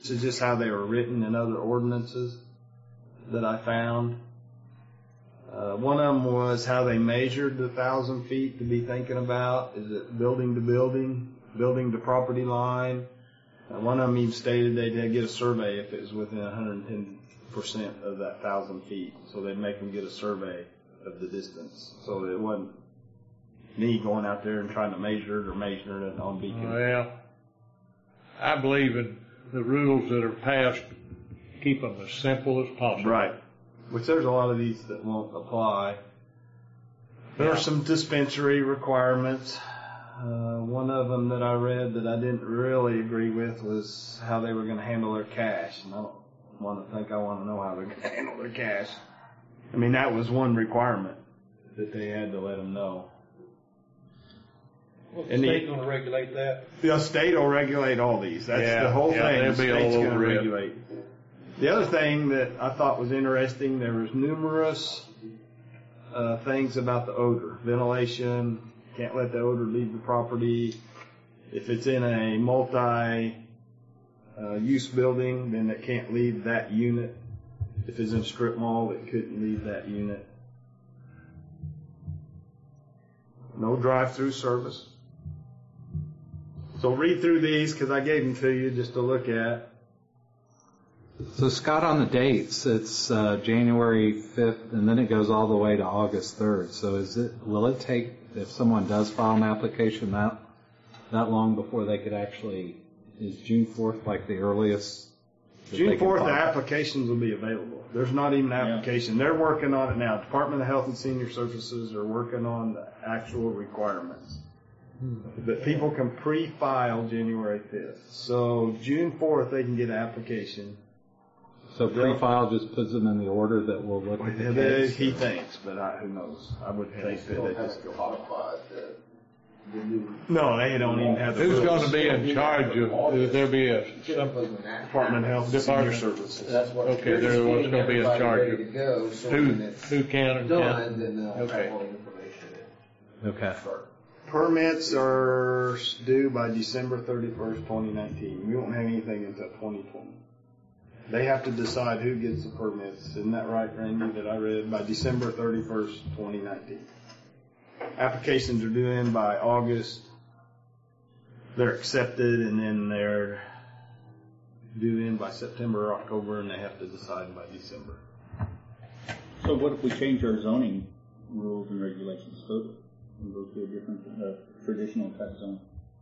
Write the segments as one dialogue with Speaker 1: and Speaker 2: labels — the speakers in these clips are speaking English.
Speaker 1: This is just how they were written in other ordinances that I found. One of them was how they measured the 1,000 feet to be thinking about. Is it building to building, building to property line? One of them even stated they'd get a survey if it was within 110% of that 1,000 feet. So they'd make them get a survey of the distance. So it wasn't me going out there and trying to measure it or measuring it on Beacon.
Speaker 2: Well, I believe in the rules that are passed, keep them as simple as possible.
Speaker 1: Right. Which there's a lot of these that won't apply. There are some dispensary requirements. One of them that I read that I didn't really agree with was how they were going to handle their cash. And I don't want to think I want to know how they're going to handle their cash. I mean, that was one requirement that they had to let them know.
Speaker 3: Well, the state going to regulate that?
Speaker 1: The state will regulate all these. That's the whole thing.
Speaker 2: They'll
Speaker 1: The
Speaker 2: be
Speaker 1: state's
Speaker 2: all
Speaker 1: going to
Speaker 2: over
Speaker 1: regulate. The other thing that I thought was interesting, there was numerous things about the odor. Ventilation, can't let the odor leave the property. If it's in a multi-use building, then it can't leave that unit. If it's in a strip mall, it couldn't leave that unit. No drive-through service. So read through these because I gave them to you just to look at.
Speaker 4: So Scott, on the dates, it's January 5th, and then it goes all the way to August 3rd. So will it take, if someone does file an application that long before they could actually, is June 4th like the earliest?
Speaker 1: June 4th, the applications will be available. There's not even an application. They're working on it now. Department of Health and Senior Services are working on the actual requirements. But people can pre-file January 5th. So June 4th, they can get an application.
Speaker 4: So pre-file just puts them in the order that we'll look at the case?
Speaker 1: He thinks, but who knows? I would think that they just go. No, they don't even have the
Speaker 2: Who's
Speaker 1: rules.
Speaker 2: going to be in charge of, will there be
Speaker 1: Department of Health and Senior Services.
Speaker 3: That's what.
Speaker 2: Okay, they're what's going to be in charge of who can and can't.
Speaker 3: Okay.
Speaker 4: Okay.
Speaker 1: Permits are due by December 31st, 2019. We won't have anything until 2020. They have to decide who gets the permits. Isn't that right, Randy, that I read? By December 31st, 2019. Applications are due in by August. They're accepted, and then they're due in by September or October, and they have to decide by December.
Speaker 5: So what if we change our zoning rules and regulations totally and go to a different traditional type zone?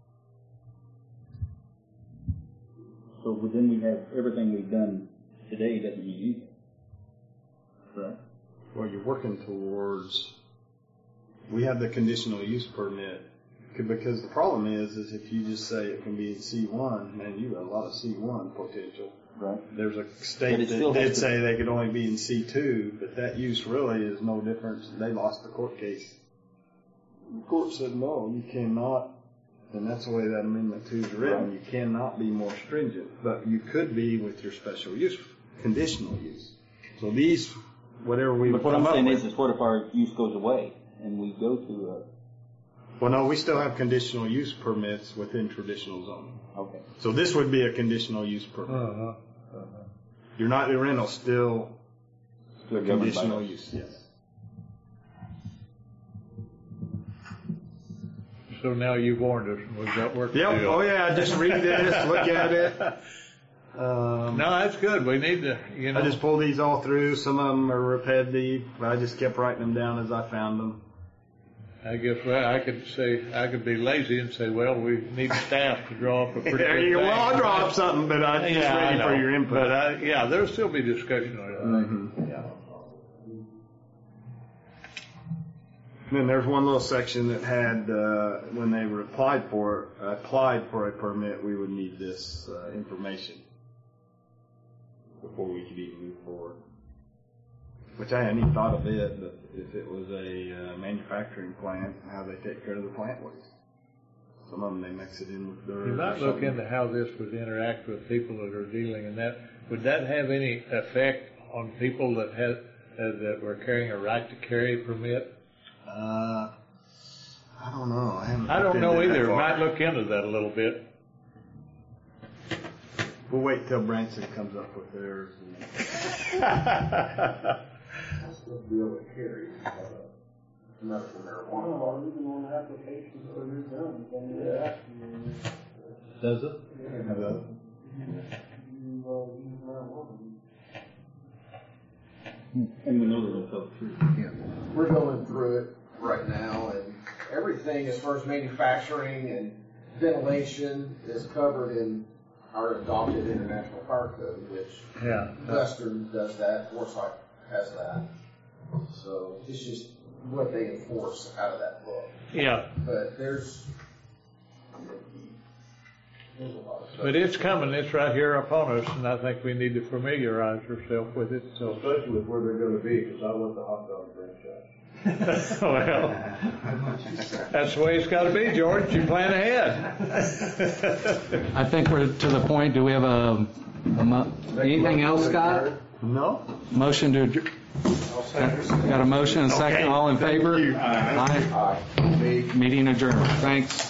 Speaker 5: So then we have everything we've done today doesn't mean anything, correct?
Speaker 1: Well, you're working towards. We have the conditional use permit because the problem is if you just say it can be in C1, man, you got a lot of C1 potential.
Speaker 5: Right.
Speaker 1: There's a state that did say they could only be in C2, but that use really is no different. They lost the court case. The court said no, you cannot. And that's the way that Amendment 2 is written. Right. You cannot be more stringent, but you could be with your special use, conditional use. So these, whatever we
Speaker 5: But what I'm saying is what if our use goes away and we go to a...
Speaker 1: Well, no, we still have conditional use permits within traditional zoning.
Speaker 5: Okay.
Speaker 1: So this would be a conditional use permit. Your nightly rental still conditional use, yes.
Speaker 2: So now you've warned us. We've got work to do.
Speaker 1: Yep. Oh yeah. Just read this, look at it.
Speaker 2: No, that's good. We need to,
Speaker 1: I just pulled these all through. Some of them are repetitive. I just kept writing them down as I found them.
Speaker 2: I guess I could be lazy and say, well, we need staff to draw up a pretty
Speaker 1: there
Speaker 2: good
Speaker 1: you go.
Speaker 2: thing.
Speaker 1: Well, I'll draw up something, but I'm just ready for your input.
Speaker 2: But there'll still be discussion on it.
Speaker 1: Mm-hmm. Yeah. And then there's one little section that had, when they applied for a permit, we would need this information before we could even move forward. Which I hadn't even thought of it, but if it was a manufacturing plant, how they take care of the plant waste. Some of them they mix it in with dirt.
Speaker 2: You might look into how this would interact with people that are dealing in that. Would that have any effect on people that that were carrying a right to carry permit?
Speaker 1: I don't know.
Speaker 2: I don't know either. Might look into that a little bit.
Speaker 1: We'll wait till Branson comes up with theirs.
Speaker 6: Bill that carries medical marijuana. Even on applications for new guns. Yeah.
Speaker 4: Does it?
Speaker 5: And we know that it'll go through.
Speaker 6: We're going through it right now, and everything as far as manufacturing and ventilation is covered in our adopted International Fire Code, which Western does that, Forsyth has that. So it's just what they enforce out of that book.
Speaker 2: Yeah,
Speaker 6: But there's a lot of stuff.
Speaker 2: but it's coming, it's right here upon us, and I think we need to familiarize ourselves with it, so.
Speaker 3: Especially with where they're gonna be, because I want the hot dog franchise.
Speaker 2: Well, that's the way it's gotta be, George, you plan ahead.
Speaker 4: I think we're to the point, do we have anything else, Scott?
Speaker 1: No?
Speaker 4: Motion to, got a motion and a second, all in favor? Aye. Meeting adjourned. Thanks.